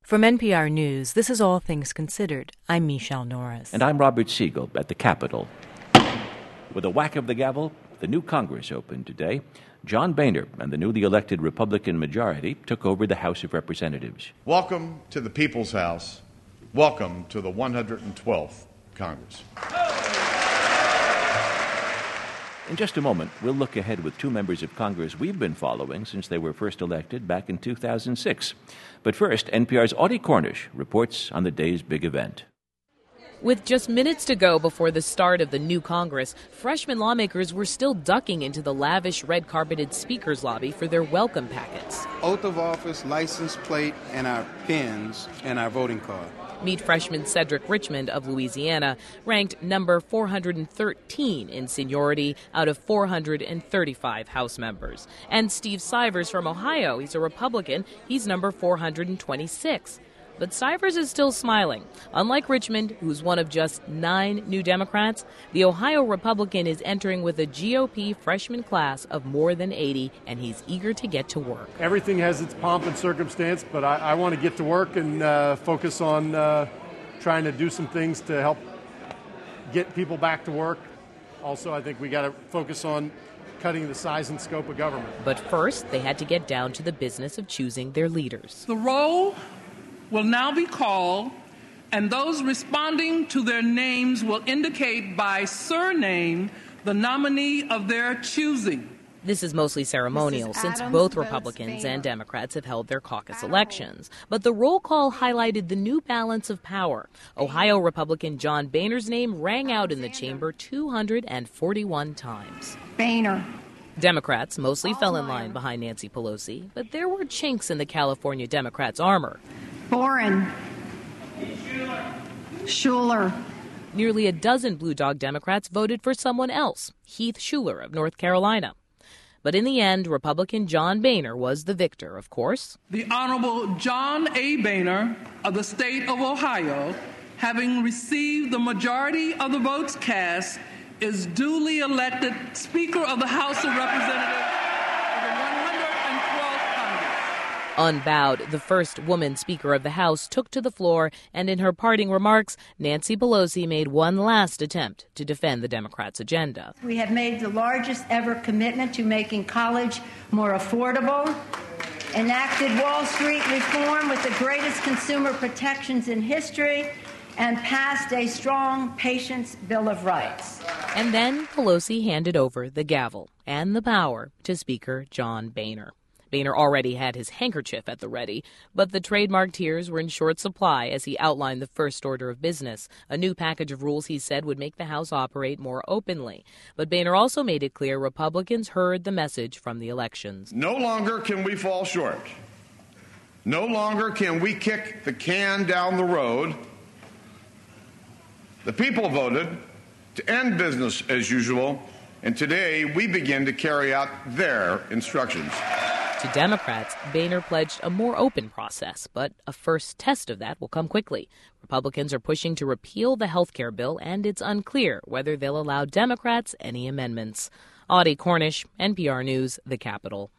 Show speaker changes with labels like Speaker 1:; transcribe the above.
Speaker 1: From NPR News, this is All Things Considered. I'm Michelle Norris.
Speaker 2: And I'm Robert Siegel at the Capitol. With a whack of the gavel, the new Congress opened today. John Boehner and the newly elected Republican majority took over the House of Representatives.
Speaker 3: Welcome to the People's House. Welcome to the 112th Congress.
Speaker 2: In just a moment, we'll look ahead with two members of Congress we've been following since they were first elected back in 2006. But first, NPR's Audie Cornish reports on the day's big event.
Speaker 4: With just minutes to go before the start of the new Congress, freshman lawmakers were still ducking into the lavish red-carpeted speaker's lobby for their welcome packets.
Speaker 5: Oath of office, license plate, and our pens and our voting card.
Speaker 4: Meet freshman Cedric Richmond of Louisiana, ranked number 413 in seniority out of 435 House members. And Steve Sivers from Ohio, he's a Republican, he's number 426. But Sivers is still smiling. Unlike Richmond, who's one of just 9 new Democrats, the Ohio Republican is entering with a GOP freshman class of more than 80, and he's eager to get to work.
Speaker 6: Everything has its pomp and circumstance, but I want to get to work and focus on trying to do some things to help get people back to work. Also, I think we got to focus on cutting the size and scope of government.
Speaker 4: But first, they had to get down to the business of choosing their leaders.
Speaker 7: The roll will now be called, and those responding to their names will indicate by surname the nominee of their choosing.
Speaker 4: This is mostly ceremonial since both Republicans and Democrats have held their caucus elections. But the roll call highlighted the new balance of power. Ohio Republican John Boehner's name rang out in the chamber 241 times.
Speaker 8: Boehner.
Speaker 4: Democrats mostly fell in line behind Nancy Pelosi, but there were chinks in the California Democrats' armor.
Speaker 8: Boren. Schuler.
Speaker 4: Nearly a dozen Blue Dog Democrats voted for someone else, Heath Schuler of North Carolina. But in the end, Republican John Boehner was the victor, of course.
Speaker 7: The Honorable John A. Boehner of the state of Ohio, having received the majority of the votes cast, is duly elected Speaker of the House of Representatives of the 112th Congress.
Speaker 4: Unbowed, the first woman Speaker of the House took to the floor, and in her parting remarks, Nancy Pelosi made one last attempt to defend the Democrats' agenda.
Speaker 8: We have made the largest ever commitment to making college more affordable, enacted Wall Street reform with the greatest consumer protections in history, and passed a strong Patients' Bill of Rights.
Speaker 4: And then Pelosi handed over the gavel and the power to Speaker John Boehner. Boehner already had his handkerchief at the ready, but the trademark tears were in short supply as he outlined the first order of business, a new package of rules he said would make the House operate more openly. But Boehner also made it clear Republicans heard the message from the elections.
Speaker 3: No longer can we fall short. No longer can we kick the can down the road. The people voted to end business as usual, and today we begin to carry out their instructions.
Speaker 4: To Democrats, Boehner pledged a more open process, but a first test of that will come quickly. Republicans are pushing to repeal the health care bill, and it's unclear whether they'll allow Democrats any amendments. Audie Cornish, NPR News, The Capitol.